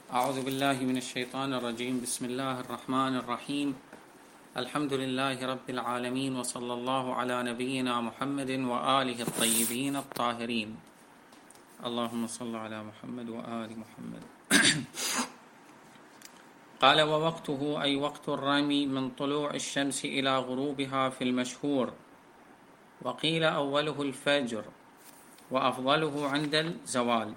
أعوذ بالله من الشيطان الرجيم. بسم الله الرحمن الرحيم. الحمد لله رب العالمين، وصلى الله على نبينا محمد وآله الطيبين الطاهرين. اللهم صل على محمد وآل محمد. قال: ووقته أي وقت الرمي من طلوع الشمس إلى غروبها في المشهور، وقيل أوله الفجر، وأفضله عند الزوال.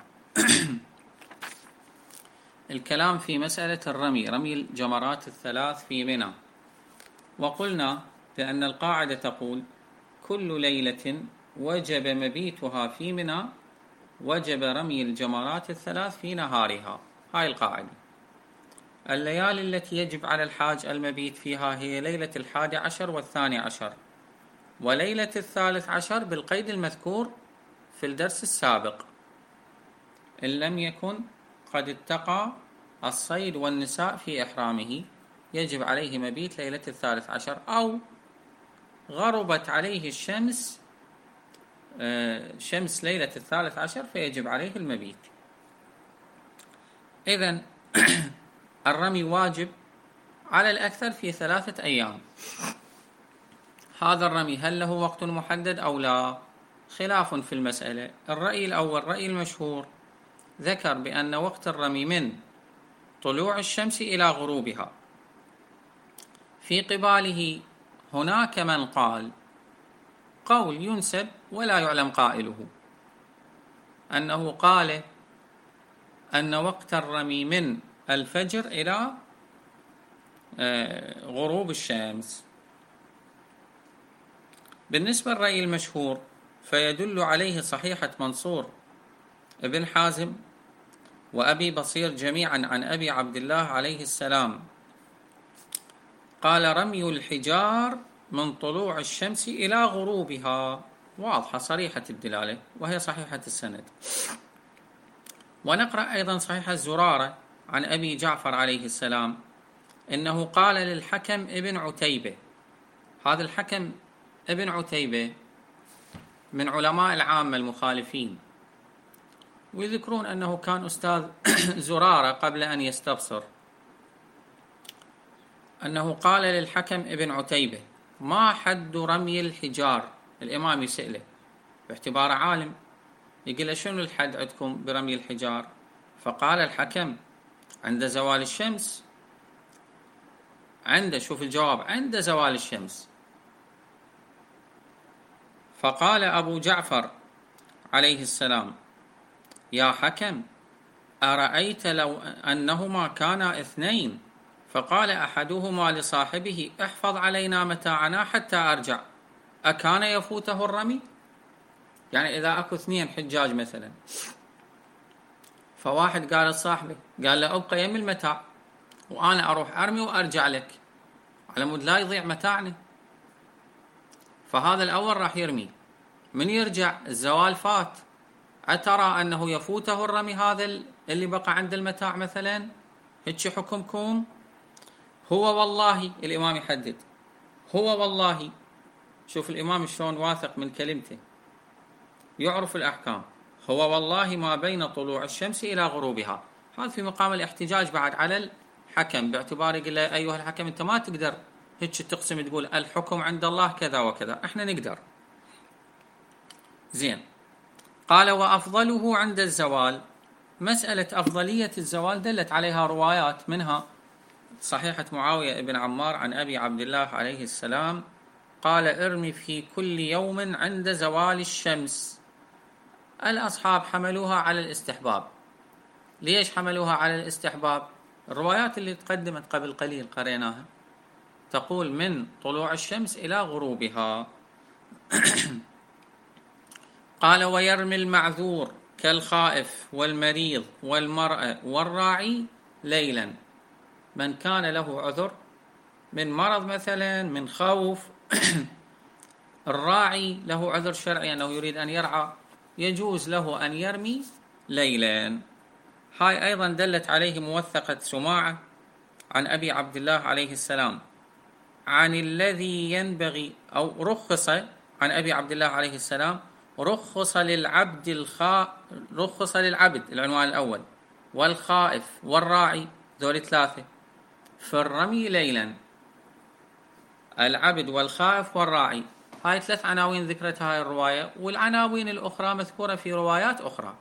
الكلام في مسألة الرمي، رمي الجمرات الثلاث في منى. وقلنا بأن القاعدة تقول: كل ليلة وجب مبيتها في منى وجب رمي الجمرات الثلاث في نهارها. هاي القاعدة. الليالي التي يجب على الحاج المبيت فيها هي ليلة 11 و12، وليلة 13 بالقيد المذكور في الدرس السابق، إن لم يكن قد اتقى الصيد والنساء في إحرامه يجب عليه مبيت ليلة 13، أو غربت عليه الشمس شمس ليلة 13 فيجب عليه المبيت. إذن الرمي واجب على الأكثر في 3 أيام. هذا الرمي هل له وقت محدد أو لا؟ خلاف في المسألة. الرأي الأول، رأي المشهور، ذكر بأن وقت الرمي من طلوع الشمس إلى غروبها. في قباله هناك من قال قول ينسب ولا يعلم قائله، أنه قال أن وقت الرمي من الفجر إلى غروب الشمس. بالنسبة للرأي المشهور فيدل عليه صحيحة منصور ابن حازم وأبي بصير جميعا عن أبي عبد الله عليه السلام قال: رمي الحجار من طلوع الشمس إلى غروبها. واضحة صريحة الدلالة وهي صحيحة السند. ونقرأ أيضا صحيحة زرارة عن أبي جعفر عليه السلام إنه قال للحكم ابن عتيبة. هذا الحكم ابن عتيبة من علماء العامة المخالفين، ويذكرون أنه كان أستاذ زرارة قبل أن يستبصر، أنه قال للحكم ابن عتيبة: ما حد رمي الحجار؟ الإمام يسأله باعتباره عالم، يقول له: شنو الحد عندكم برمي الحجار؟ فقال الحكم: عند زوال الشمس. شوف الجواب: عند زوال الشمس. فقال أبو جعفر عليه السلام: يا حكم، أرأيت لو أنهما كانا 2، فقال أحدهما لصاحبه: احفظ علينا متاعنا حتى أرجع، أكان يفوته الرمي؟ يعني إذا أكو 2 حجاج مثلا، فواحد قال لصاحبه، قال له: أبقى يم المتاع وأنا أروح أرمي وأرجع لك، على مود لا يضيع متاعنا. فهذا الأول راح يرمي، من يرجع الزوال فات، أترى أنه يفوته الرمي هذا اللي بقى عند المتاع مثلا؟ هيك حكمكم؟ هو والله، الإمام يحدد، هو والله. شوف الإمام شلون واثق من كلمته، يعرف الأحكام. هو والله ما بين طلوع الشمس إلى غروبها. هذا في مقام الاحتجاج بعد على الحكم، باعتبار يقول له: أيها الحكم، أنت ما تقدر هيك تقسم تقول الحكم عند الله كذا وكذا، احنا نقدر. زين. قال: وأفضله عند الزوال. مسألة أفضلية الزوال دلت عليها روايات، منها صحيحة معاوية ابن عمار عن أبي عبد الله عليه السلام قال: ارمي في كل يوم عند زوال الشمس. الأصحاب حملوها على الاستحباب. ليش حملوها على الاستحباب؟ الروايات اللي تقدمت قبل قليل قريناها تقول من طلوع الشمس إلى غروبها. قال: ويرمي المعذور كالخائف والمريض والمرأة والراعي ليلا. من كان له عذر من مرض مثلا، من خوف، الراعي له عذر شرعي أنه يريد أن يرعى، يجوز له أن يرمي ليلا. هاي أيضا دلت عليه موثقة سماعة عن أبي عبد الله عليه السلام عن الذي ينبغي، أو رخص عن أبي عبد الله عليه السلام رخص للعبد العنوان الأول والخائف والراعي، ذول ثلاثة. في الرمي ليلا العبد والخائف والراعي، هاي 3 عناوين ذكرتها هاي الرواية، والعناوين الأخرى مذكورة في روايات أخرى.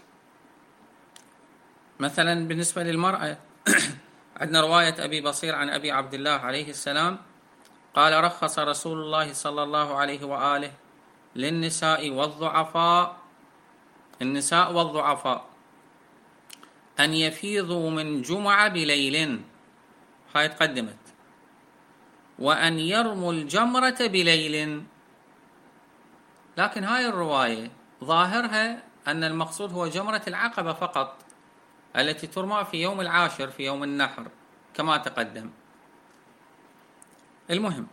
مثلا بالنسبة للمرأة عندنا رواية أبي بصير عن أبي عبد الله عليه السلام قال: رخص رسول الله صلى الله عليه وآله للنساء والضعفاء، النساء والضعفاء، أن يفيضوا من جمعة بليل، هاي تقدمت، وأن يرموا الجمرة بليل. لكن هاي الرواية ظاهرها أن المقصود هو جمرة العقبة فقط، التي ترمى في يوم العاشر في يوم النحر كما تقدم. المهم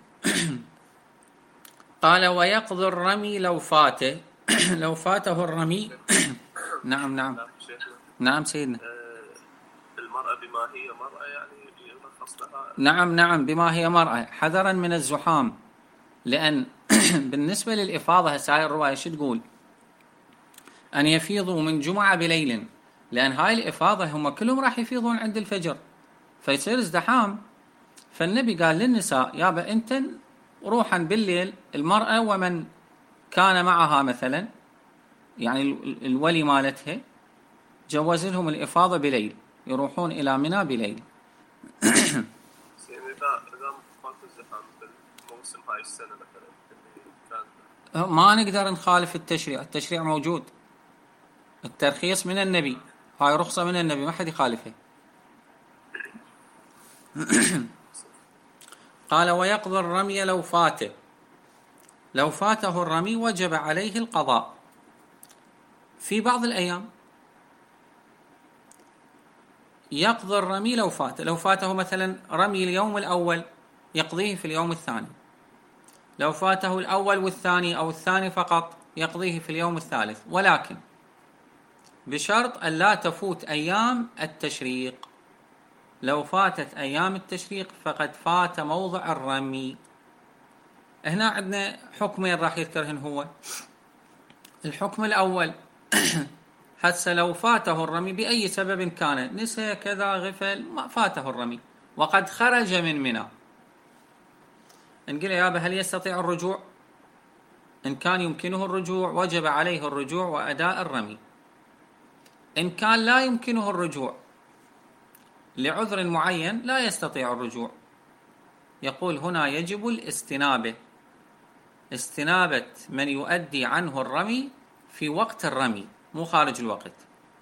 قال: ويقضي الرمي لو فاته لو فاته الرمي. نعم نعم نعم سيدنا. المرأة بما هي مرأة يعني يرخص لها. نعم نعم بما هي مرأة، حذرا من الزحام، لأن بالنسبة للإفاضة هاي الرواية شو تقول؟ أن يفيضوا من جمعة بليل، لأن هاي الإفاضة هم كلهم راح يفيضون عند الفجر، فيصير ازدحام. فالنبي قال للنساء: يابا أنت روحا بالليل، المرأة ومن كان معها مثلا، يعني الولي مالتها، جوز لهم الإفاضة بليل، يروحون إلى منى بليل. إذا ماكو الزحام بالموسم هاي السنة مثلا ما نقدر نخالف التشريع، التشريع موجود، الترخيص من النبي، هاي رخصة من النبي، ما حد يخالفه. قال: ويقضي الرمي لو فاته، لو فاته الرمي وجب عليه القضاء في بعض الأيام. يقضي الرمي لو فاته، لو فاته مثلا رمي اليوم الأول يقضيه في اليوم الثاني، لو فاته الأول والثاني أو الثاني فقط يقضيه في اليوم الثالث، ولكن بشرط أن لا تفوت أيام التشريق. لو فاتت أيام التشريق فقد فات موضع الرمي. هنا عندنا حكمين راح يذكرهن هو. الحكم الأول حتى لو فاته الرمي بأي سبب كان، نسى كذا غفل، ما فاته الرمي وقد خرج من منى، نقول يابا هل يستطيع الرجوع؟ إن كان يمكنه الرجوع وجب عليه الرجوع وأداء الرمي. إن كان لا يمكنه الرجوع لعذر معين لا يستطيع الرجوع، يقول هنا يجب الاستنابة، استنابة من يؤدي عنه الرمي في وقت الرمي مو خارج الوقت.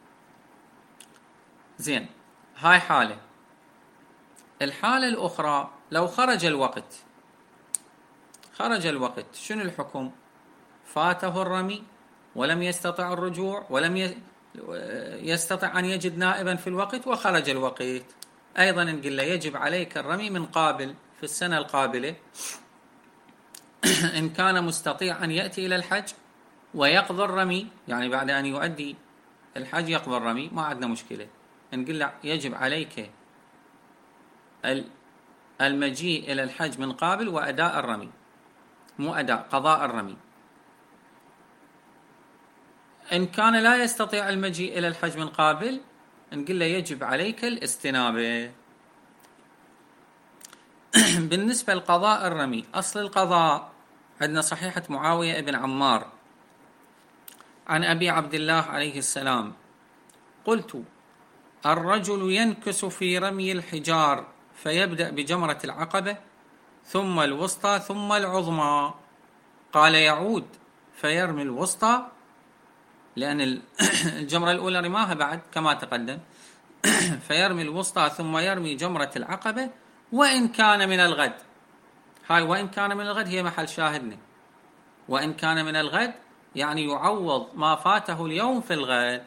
زين، هاي حالة. الحالة الأخرى لو خرج الوقت، خرج الوقت شنو الحكم؟ فاته الرمي ولم يستطع الرجوع، ولم يستطع أن يجد نائبا في الوقت، وخرج الوقت، أيضا نقول له يجب عليك الرمي من قابل في السنة القابلة. إن كان مستطيع أن يأتي إلى الحج ويقضي الرمي، يعني بعد أن يؤدي الحج يقضي الرمي، ما عندنا مشكلة، نقول له يجب عليك المجيء إلى الحج من قابل وأداء الرمي، مو أداء، قضاء الرمي. إن كان لا يستطيع المجيء إلى الحج من قابل نقول له يجب عليك الاستنابة. بالنسبة لقضاء الرمي، أصل القضاء عندنا صحيحة معاوية بن عمار عن أبي عبد الله عليه السلام: قلت: الرجل ينكس في رمي الحجار فيبدأ بجمرة العقبة ثم الوسطى ثم العظمى. قال: يعود فيرمي الوسطى، لأن الجمرة الأولى رماها بعد كما تقدم، فيرمي الوسطى ثم يرمي جمرة العقبة وإن كان من الغد. هاي وإن كان من الغد هي محل شاهدنا، وإن كان من الغد يعني يعوض ما فاته اليوم في الغد.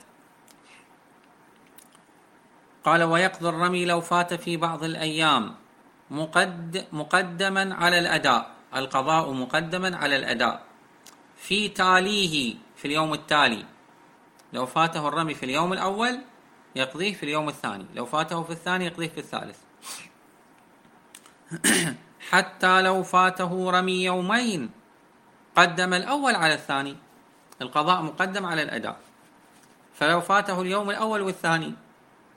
قال: ويقضي الرمي لو فات في بعض الأيام مقدما على الأداء، القضاء مقدما على الأداء، في تاليه في اليوم التالي. لو فاته الرمي في اليوم الأول يقضيه في اليوم الثاني، لو فاته في الثاني يقضيه في الثالث. حتى لو فاته رمي يومين قدم الأول على الثاني، القضاء مقدم على الأداء، فلو فاته اليوم الأول والثاني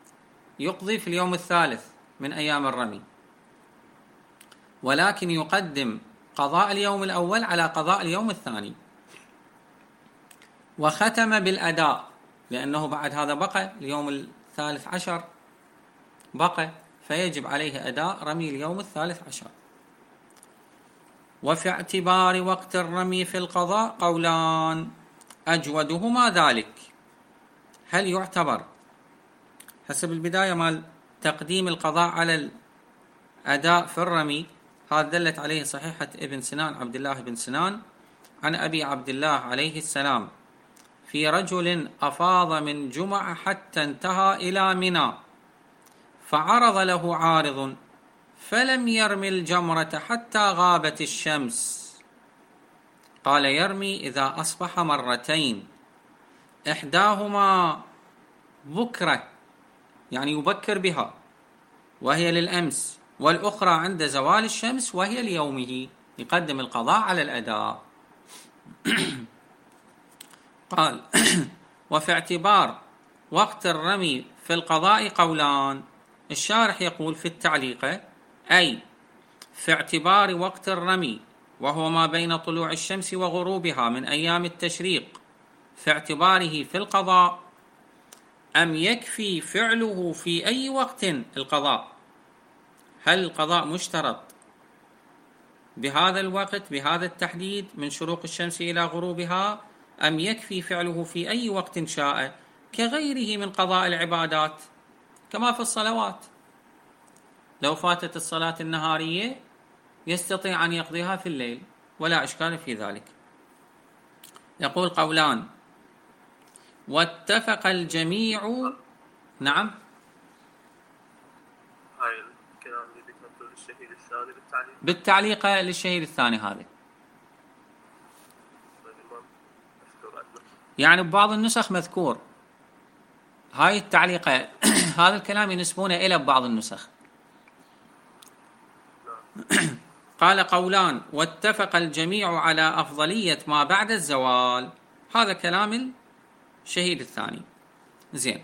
يقضي في اليوم الثالث من أيام الرمي، ولكن يقدم قضاء اليوم الأول على قضاء اليوم الثاني. وختم بالأداء، لأنه بعد هذا بقى اليوم الثالث عشر بقى، فيجب عليه أداء رمي اليوم الثالث عشر. وفي اعتبار وقت الرمي في القضاء قولان، أجودهما ذلك. هل يعتبر حسب البداية مال تقديم القضاء على الأداء في الرمي؟ هذا دلت عليه صحيحة ابن سنان عبد الله بن سنان عن أبي عبد الله عليه السلام في رجل أفاض من جمعة حتى انتهى إلى منى، فعرض له عارض فلم يرمي الجمرة حتى غابت الشمس. قال يرمي إذا أصبح مرتين، إحداهما بكرة يعني يبكر بها وهي للأمس، والأخرى عند زوال الشمس وهي ليومه، يقدم القضاء على الأداء. قال وفي اعتبار وقت الرمي في القضاء قولان. الشارح يقول في التعليق أي في اعتبار وقت الرمي وهو ما بين طلوع الشمس وغروبها من أيام التشريق في اعتباره في القضاء، أم يكفي فعله في أي وقت القضاء؟ هل القضاء مشترط بهذا الوقت بهذا التحديد من شروق الشمس إلى غروبها، أم يكفي فعله في أي وقت شاء كغيره من قضاء العبادات كما في الصلوات؟ لو فاتت الصلاة النهارية يستطيع أن يقضيها في الليل ولا إشكال في ذلك. يقول قولان. واتفق الجميع. نعم، هاي الكلام اللي ذكرته للشهيد الثاني بالتعليق للشهيد الثاني هذا يعني ببعض النسخ مذكور هاي التعليقة هذا الكلام ينسبونه إلى بعض النسخ. قال قولان واتفق الجميع على أفضلية ما بعد الزوال، هذا كلام الشهيد الثاني. زين.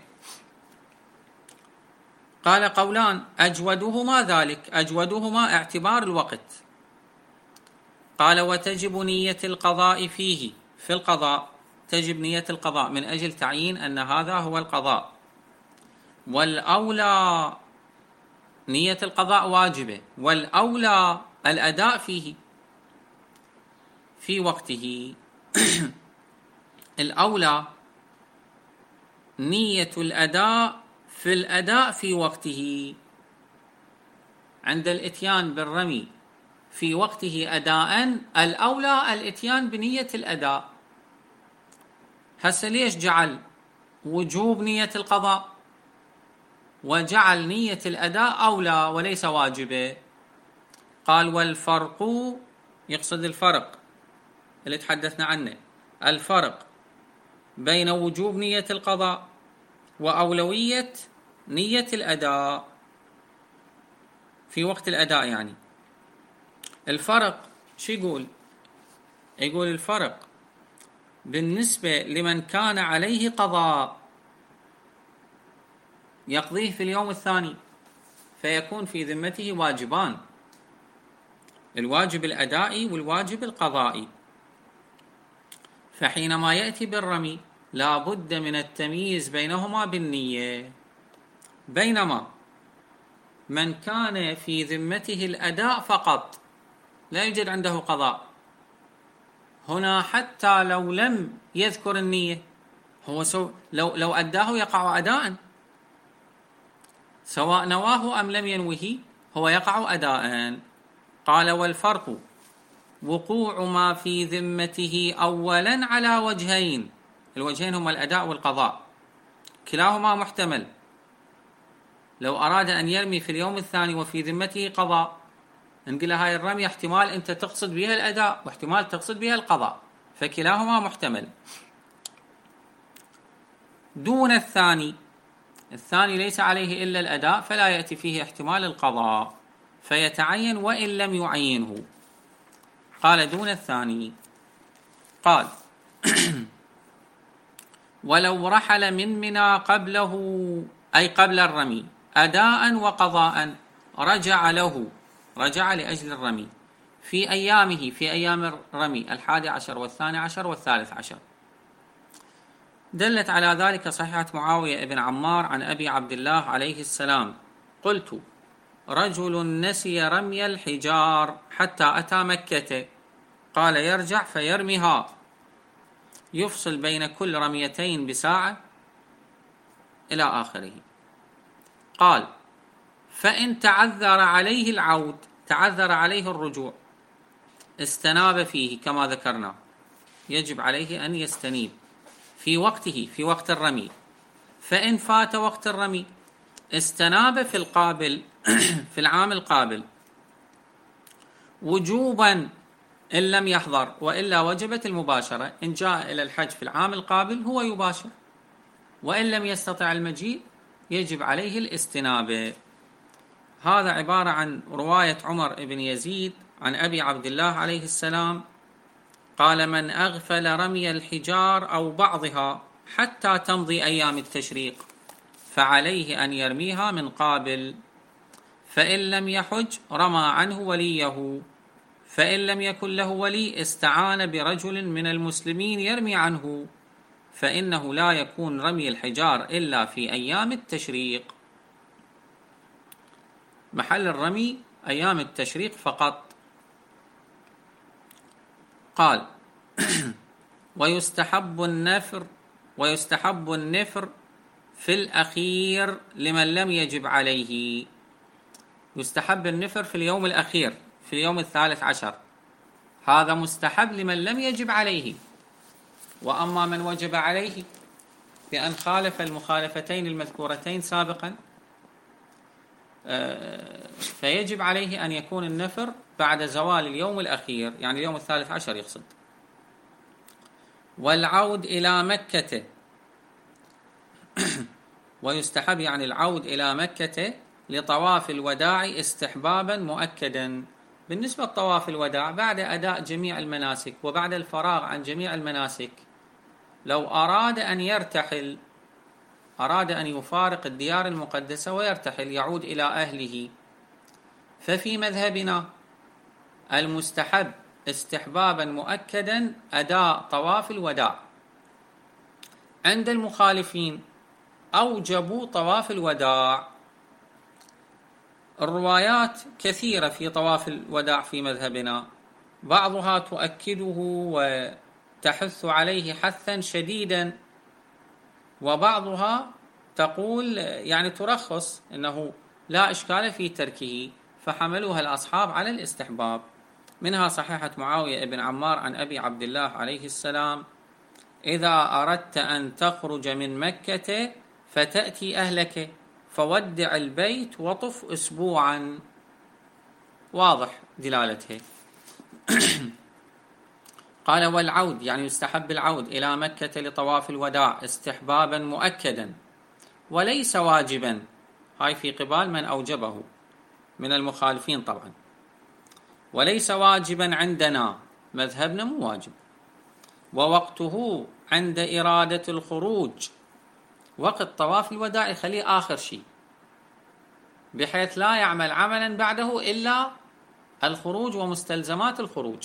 قال قولان أجودهما ذلك، أجودهما اعتبار الوقت. قال وتجب نية القضاء فيه، في القضاء تجب نية القضاء من أجل تعيين أن هذا هو القضاء، والأولى نية القضاء واجبة، والأولى الأداء فيه في وقته. الأولى نية الأداء في الأداء في وقته، عند الإتيان بالرمي في وقته أداء الأولى الإتيان بنية الأداء. هسه ليش جعل وجوب نية القضاء وجعل نية الأداء أولى وليس واجبة؟ قال والفرق، يقصد الفرق اللي تحدثنا عنه، الفرق بين وجوب نية القضاء وأولوية نية الأداء في وقت الأداء. يعني الفرق شو يقول؟ يقول الفرق بالنسبة لمن كان عليه قضاء يقضيه في اليوم الثاني، فيكون في ذمته واجبان، الواجب الأدائي والواجب القضائي. فحينما يأتي بالرمي لا بد من التمييز بينهما بالنية، بينما من كان في ذمته الأداء فقط لا يوجد عنده قضاء، هنا حتى لو لم يذكر النية هو لو أداه يقع أداء، سواء نواه أم لم ينوه هو يقع أداء. قال والفرق وقوع ما في ذمته أولا على وجهين، الوجهين هما الأداء والقضاء، كلاهما محتمل. لو أراد أن يرمي في اليوم الثاني وفي ذمته قضاء، نقول هاي الرمي احتمال أنت تقصد بها الأداء واحتمال تقصد بها القضاء، فكلاهما محتمل. دون الثاني، الثاني ليس عليه إلا الأداء فلا يأتي فيه احتمال القضاء فيتعين وإن لم يعينه. قال دون الثاني. قال ولو رحل من منى قبله، أي قبل الرمي، أداء وقضاء رجع لأجل الرمي في أيامه، في أيام الرمي 11 و12 و13. دلت على ذلك صحيحة معاوية بن عمار عن أبي عبد الله عليه السلام: قلت: رجل نسي رمي الحجار حتى أتى مكة، قال: يرجع فيرميها، يفصل بين كل رميتين بساعة، إلى آخره. قال: فإن تعذر عليه العود، تعذر عليه الرجوع، استناب فيه كما ذكرنا، يجب عليه أن يستنيب في وقته، في وقت الرمي. فإن فات وقت الرمي استناب في القابل في العام القابل وجوبا إن لم يحضر، وإلا وجبت المباشرة. إن جاء إلى الحج في العام القابل هو يباشر، وإن لم يستطع المجيء يجب عليه الاستنابة. هذا عبارة عن رواية عمر بن يزيد عن أبي عبد الله عليه السلام قال: من أغفل رمي الحجار أو بعضها حتى تمضي أيام التشريق فعليه أن يرميها من قابل، فإن لم يحج رمى عنه وليه، فإن لم يكن له ولي استعان برجل من المسلمين يرمي عنه، فإنه لا يكون رمي الحجار إلا في أيام التشريق. محل الرمي أيام التشريق فقط. قال: ويستحب النفر في الأخير لمن لم يجب عليه. يستحب النفر في اليوم الأخير، في اليوم 13، هذا مستحب لمن لم يجب عليه. وأما من وجب عليه بأن خالف المخالفتين المذكورتين سابقا، فيجب عليه أن يكون النفر بعد زوال اليوم الأخير، يعني اليوم 13 يقصد. والعود إلى مكة ويستحب يعني العود إلى مكة لطواف الوداع استحبابا مؤكدا. بالنسبة لطواف الوداع بعد أداء جميع المناسك وبعد الفراغ عن جميع المناسك، لو أراد أن يرتحل، أراد أن يفارق الديار المقدسة ويرتحل يعود إلى أهله، ففي مذهبنا المستحب استحبابا مؤكدا أداء طواف الوداع. عند المخالفين أوجبوا طواف الوداع. الروايات كثيرة في طواف الوداع في مذهبنا، بعضها تؤكده وتحث عليه حثا شديدا، وبعضها تقول يعني ترخص أنه لا إشكال في تركه، فحملوها الأصحاب على الاستحباب. منها صحيحة معاوية بن عمار عن أبي عبد الله عليه السلام: إذا أردت أن تخرج من مكة فتأتي أهلك فودع البيت وطف أسبوعا. واضح دلالته. قال: والعود يعني يستحب العود إلى مكة لطواف الوداع استحبابا مؤكدا وليس واجبا. هاي في قبال من أوجبه من المخالفين طبعا. وليس واجبا عندنا، مذهبنا مو واجب. ووقته عند إرادة الخروج، وقت طواف الوداع يخليه آخر شيء، بحيث لا يعمل عملا بعده إلا الخروج ومستلزمات الخروج.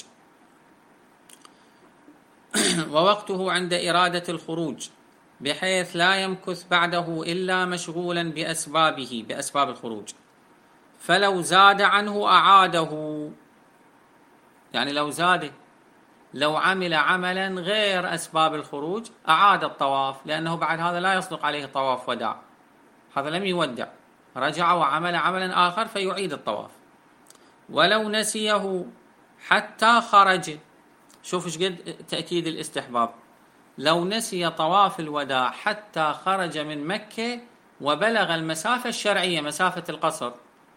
ووقته عند إرادة الخروج، بحيث لا يمكث بعده إلا مشغولا بأسبابه، بأسباب الخروج. فلو زاد عنه أعاده، يعني لو زاد، لو عمل عملا غير أسباب الخروج أعاد الطواف، لأنه بعد هذا لا يصدق عليه طواف وداع، هذا لم يودع، رجع وعمل عملا آخر فيعيد الطواف. ولو نسيه حتى خرج، شوف ايش قد تأكيد الاستحباب، لو نسي طواف الوداع حتى خرج من مكة وبلغ المسافة الشرعية مسافة القصر،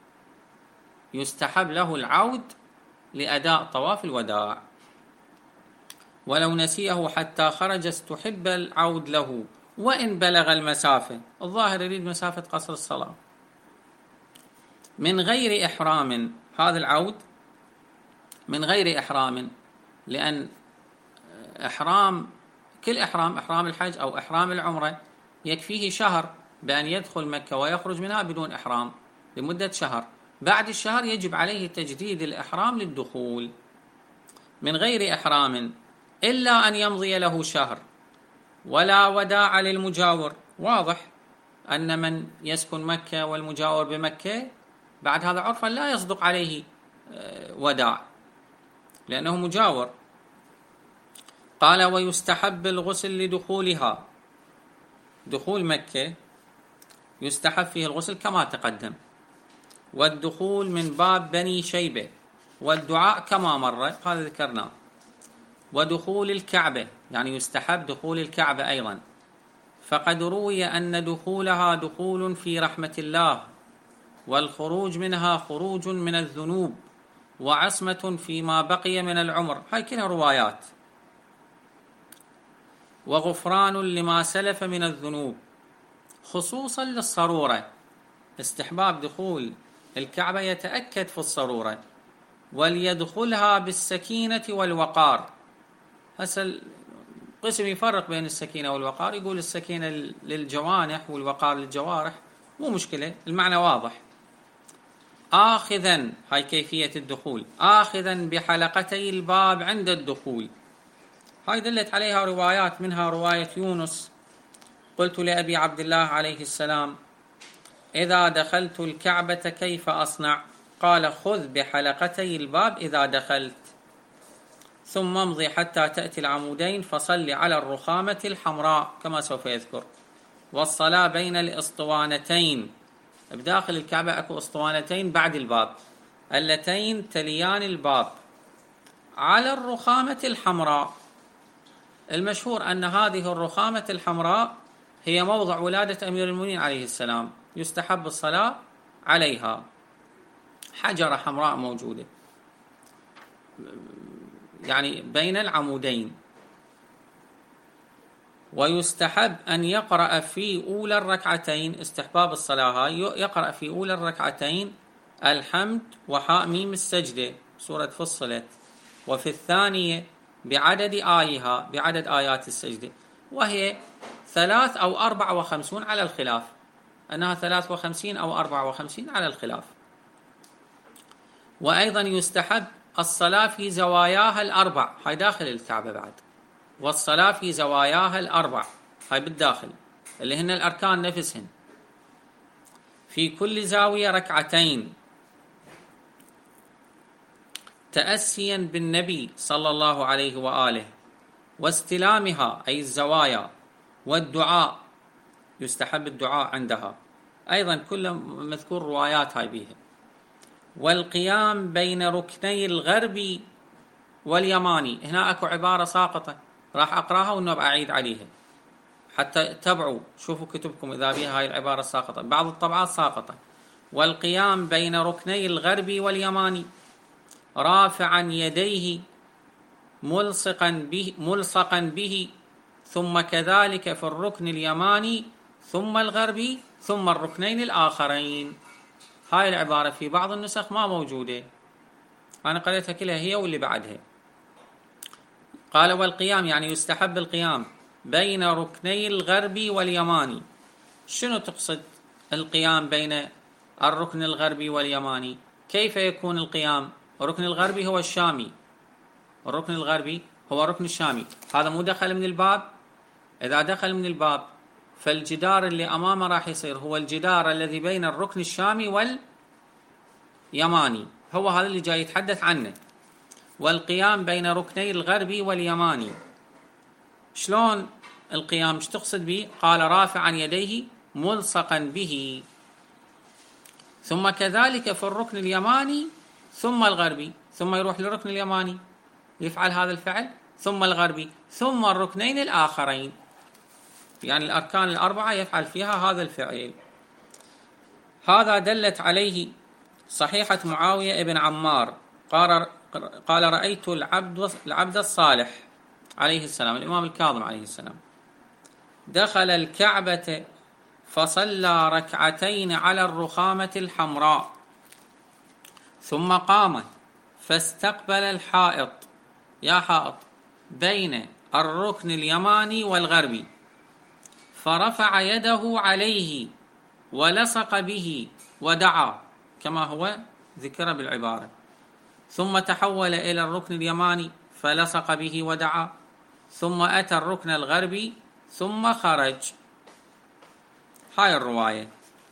يستحب له العود لأداء طواف الوداع. ولو نسيه حتى خرج استحب العود له وإن بلغ المسافة، الظاهر يريد مسافة قصر الصلاة، من غير إحرام. هذا العود من غير إحرام، لأن إحرام، كل إحرام، إحرام الحج أو إحرام العمرة يكفيه شهر، بأن يدخل مكة ويخرج منها بدون إحرام لمدة شهر، بعد الشهر يجب عليه تجديد الإحرام للدخول من غير إحرام إلا أن يمضي له شهر ولا وداع للمجاور. واضح أن من يسكن مكة والمجاور بمكة بعد هذا عرفا لا يصدق عليه وداع لأنه مجاور. قال ويستحب الغسل لدخولها، دخول مكة يستحب فيه الغسل كما تقدم، والدخول من باب بني شيبة، والدعاء كما مر هذا ذكرناه، ودخول الكعبة يعني يستحب دخول الكعبة أيضا، فقد روي أن دخولها دخول في رحمة الله، والخروج منها خروج من الذنوب، وعصمة فيما بقي من العمر. هاي كلها روايات. وغفران لما سلف من الذنوب، خصوصا للصرورة، استحباب دخول الكعبة يتأكد في الصرورة، وليدخلها بالسكينة والوقار. هسه القسم يفرق بين السكينة والوقار، يقول السكينة للجوانح والوقار للجوارح، مو مشكلة، المعنى واضح. آخذا، هاي كيفية الدخول، آخذا بحلقتي الباب عند الدخول. هاي دلت عليها روايات، منها رواية يونس: قلت لأبي عبد الله عليه السلام: إذا دخلت الكعبة كيف أصنع؟ قال: خذ بحلقتي الباب إذا دخلت، ثم امضي حتى تأتي العمودين فصل على الرخامة الحمراء كما سوف يذكر، والصلاة بين الإسطوانتين. بداخل الكعبة أكو إسطوانتين بعد الباب، اللتين تليان الباب على الرخامة الحمراء. المشهور أن هذه الرخامة الحمراء هي موضع ولادة أمير المؤمنين عليه السلام، يستحب الصلاة عليها، حجرة حمراء موجودة يعني بين العمودين. ويستحب أن يقرأ في أولى الركعتين، استحباب الصلاة هاي، يقرأ في أولى الركعتين الحمد وحاء ميم السجدة سورة فصلت، وفي الثانية بعدد آيها، بعدد آيات السجدة، وهي 3 أو 54 على الخلاف، أنها 53 أو 54 على الخلاف. وأيضا يستحب الصلاة في زواياها الأربع، هاي داخل الكعبة بعد، والصلاة في زواياها الأربع، هاي بالداخل اللي هن الأركان نفسهن، في كل زاوية ركعتين، تأسيا بالنبي صلى الله عليه وآله، واستلامها أي الزوايا، والدعاء، يستحب الدعاء عندها أيضا، كل مذكور روايات هاي بيها. والقيام بين ركني الغرب واليماني، هنا أكو عبارة ساقطة راح أقراها والنوب أعيد عليها حتى تبعوا، شوفوا كتبكم إذا بيها هاي العبارة الساقطة، بعض الطبعات ساقطة. والقيام بين ركني الغرب واليماني رافعا يديه ملصقا به، ثم كذلك في الركن اليماني ثم الغربي ثم الركنين الآخرين. هاي العبارة في بعض النسخ ما موجودة، أنا قريتها كلها هي واللي بعدها. قال والقيام يعني يستحب القيام بين ركني الغربي واليماني. شنو تقصد القيام بين الركن الغربي واليماني؟ كيف يكون القيام؟ الركن الغربي هو الشامي، الركن الغربي هو الركن الشامي، هذا مو دخل من الباب. إذا دخل من الباب فالجدار اللي أمامه راح يصير هو الجدار الذي بين الركن الشامي واليماني، هو هذا اللي جاي يتحدث عنه. والقيام بين ركني الغربي واليماني، شلون القيام؟ ايش تقصد به؟ قال رافعا يديه ملصقا به، ثم كذلك في الركن اليماني ثم الغربي، ثم يروح للركن اليماني يفعل هذا الفعل، ثم الغربي، ثم الركنين الآخرين، يعني الأركان الأربعة يفعل فيها هذا الفعل. هذا دلت عليه صحيحة معاوية ابن عمار، قال رأيت العبد الصالح عليه السلام، الإمام الكاظم عليه السلام، دخل الكعبة فصلى ركعتين على الرخامة الحمراء، ثم قام فاستقبل الحائط، يا حائط، بين الركن اليماني والغربي، فرفع يده عليه ولصق به ودعا كما هو ذكر بالعبارة، ثم تحول إلى الركن اليماني فلصق به ودعا، ثم أتى الركن الغربي ثم خرج. هاي الرواية.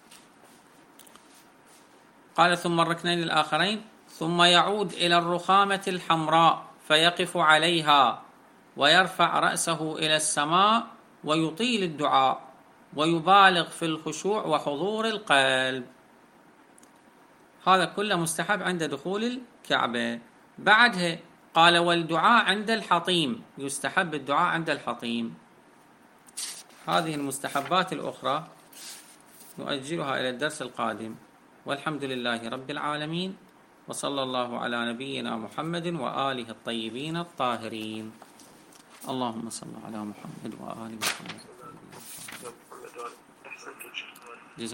قال ثم الركنين الآخرين ثم يعود إلى الرخامة الحمراء فيقف عليها ويرفع رأسه إلى السماء ويطيل الدعاء ويبالغ في الخشوع وحضور القلب. هذا كله مستحب عند دخول الكعبة. بعدها قال والدعاء عند الحطيم، يستحب الدعاء عند الحطيم. هذه المستحبات الأخرى نؤجلها إلى الدرس القادم، والحمد لله رب العالمين، وصلى الله على نبينا محمد وآله الطيبين الطاهرين. اللهم صل على محمد وآل محمد.